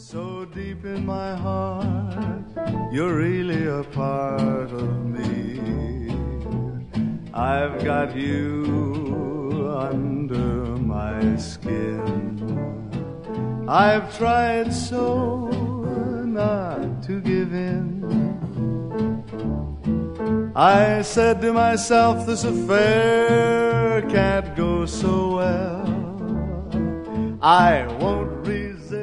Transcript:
So deep in my heart, you're really a part of me. I've got you under my skin. I've tried so not to give in. I said to myself, this affair can't go so well. I won't resist.